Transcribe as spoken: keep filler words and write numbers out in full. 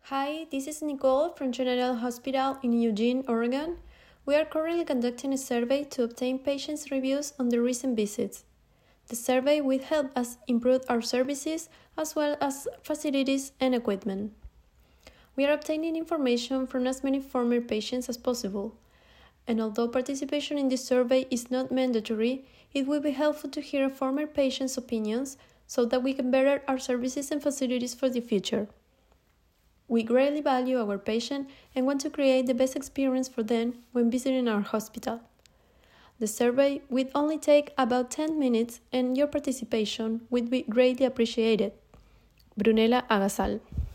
Hi, this is Nicole from General Hospital in Eugene, Oregon. We are currently conducting a survey to obtain patients' reviews on the recent visits. The survey will help us improve our services as well as facilities and equipment. We are obtaining information from as many former patients as possible. And although participation in this survey is not mandatory, it will be helpful to hear former patients' opinions so that we can better our services and facilities for the future. We greatly value our patient and want to create the best experience for them when visiting our hospital. The survey will only take about ten minutes and your participation would be greatly appreciated. Brunella Agasal.